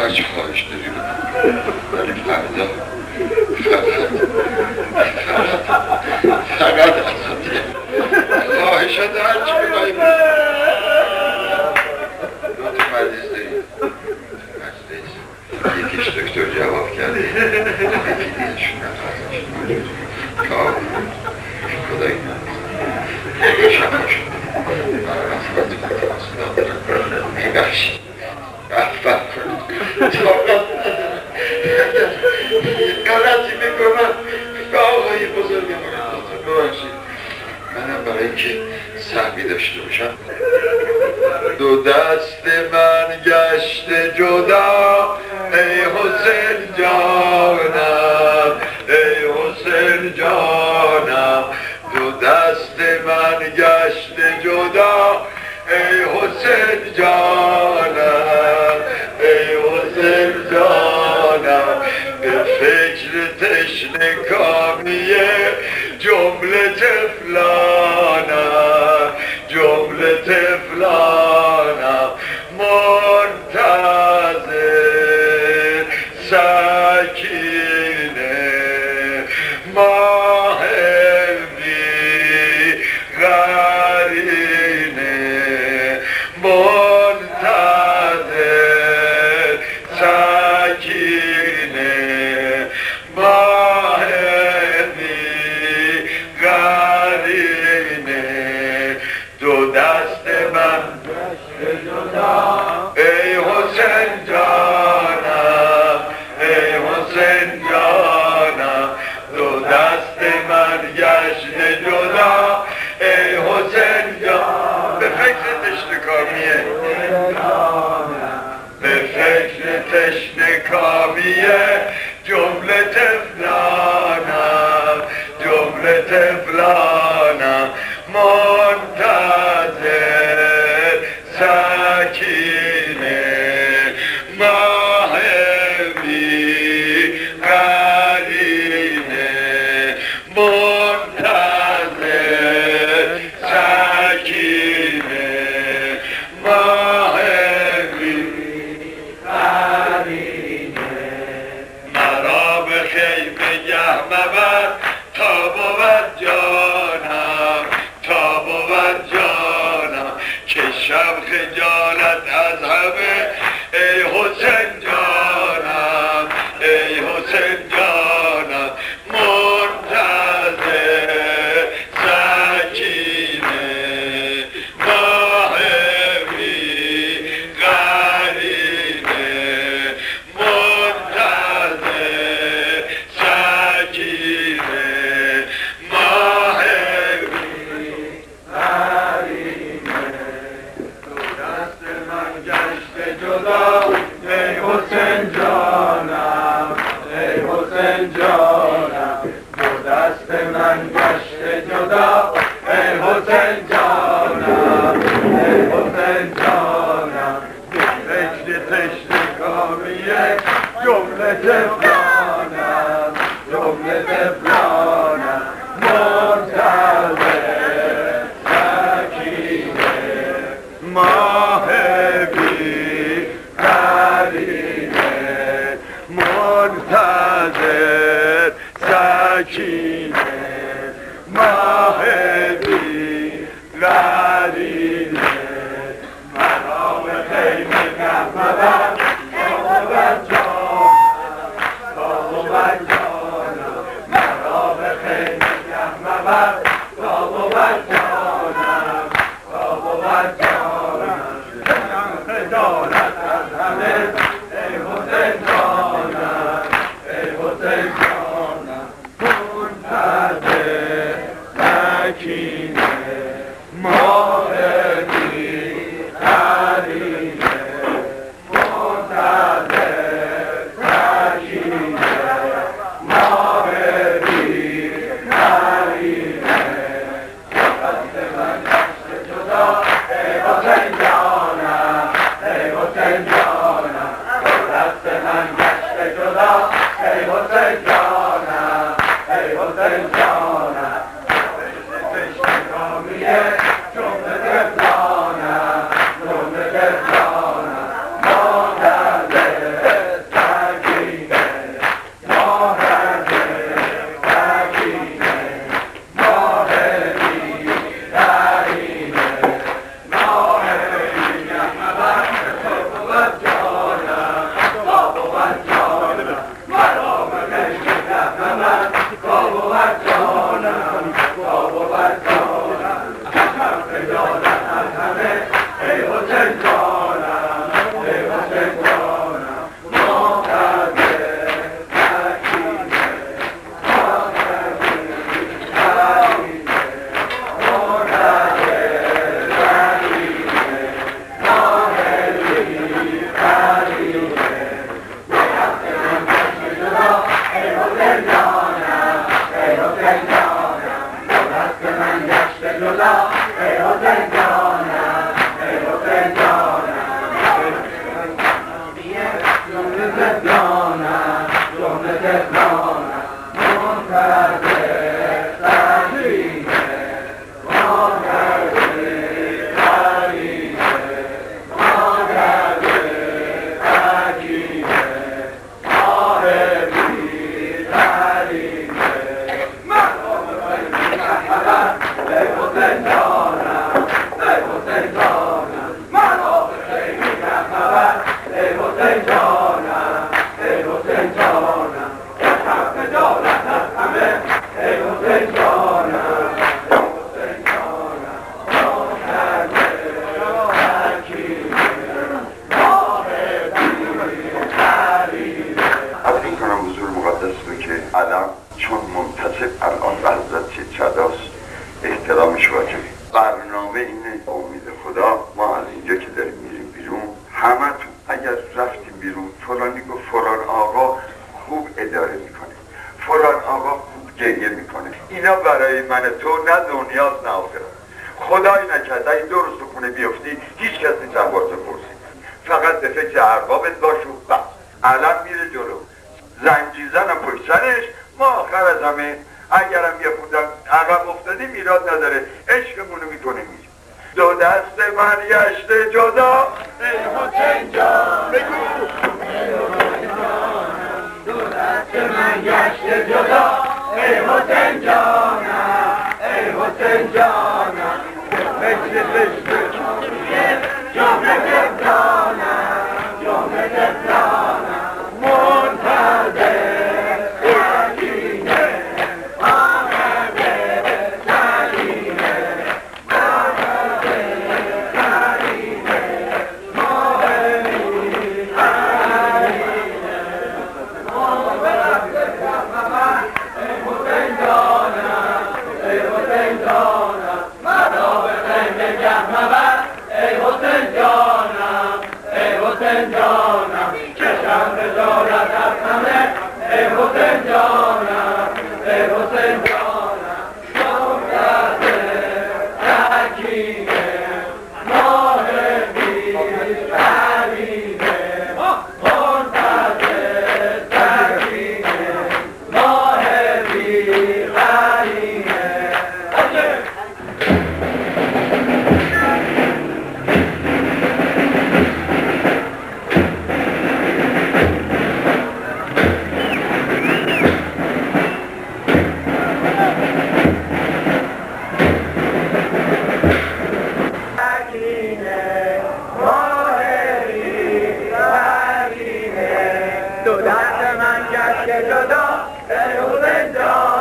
هرچی خواهش داریم ولی فردا فقط ازاده خواهشات هرچی بخواهیم دو تا مریض داریم یکیش دکتر جواب کرده یکی دیشون نفرماشون کار خدایی یکی شما شد ببخشید غلطی میکنم به آقای بزرگم ببخشید منم برای اینکه سهمی داشته باشم دو دست من گشت جدا ای حسین جانم ای حسین جانم دو دست من گشت جدا ای حسین جانم ای حسین جانم به فکر تشنه کامیه جمله تفلانم جمله تفلانم منتظر سکینه ماه بی غرینه منتظر سکینه ماه بی غرینه دو دست من ای حسین جانم ای حسین جانم دو دست من گشت جدا ای حسین جانم به فکر تشنه کامیه به فکر تشنه کامیه جمله تفلانم جمله تفلانم منتظر سکینه ماه بی غرینه منتظر سکینه ماه بی غرینه مرا به خیمه گه مبر تا بود جانم تا بود جانم که شب خجالت از همه ای حسین جانم ای حسین جانم منتظر سکینه ماه بی غرینه منتظر سکینه ماه بی غرینه دو دست من گشت جدا ای حسین جانم ای حسین جانم دو دست من گشت جدا ای حسین جانم ای حسین جانم فکر تشنه کامیه جمله تفلانم جمله تفلانم منتظر سکینه ماه بی غرینه منتظر سکینه ماه بی غرینه مرا به خیمه گه مبر تا بود جانم مرا به خیمه گه مبر تا بود جانم تا بود جانم خجالت از همه ای حسین جانم ای حسین جانم منتظر سکینه ماه بی غرینه منتظر سکینه ماه بی غرینه دست من گشت جدا ای برنامه اینه امید خدا ما از اینجا که داریم میریم بیرون همه تو اگر رفتیم بیرون فلانی گفت فلان آقا خوب اداره میکنه، فلان آقا خوب گریه میکنه، اینا برای من تو نه دنیاست نه آخرت. خدای نکرده این دو روز تو خونه بیفتی هیچ کس نیست احوالتو پرسید، فقط به فکر اربابت باش و بس. الان میره جلو زنجیزنم پشت سرش، ما آخر از همه اگرم یه خودم عقب افتادیم ایراد نداره، عشقمونو میکنه میشه. دو دست من گشته جدا ای حسین جان بگو، دو دست من گشته جدا ای حسین جانم، ای حسین جانم، فکر جامعه دبرانم، جامعه دبرانم منتظر دو دست من گشته جدا ای حسین جان.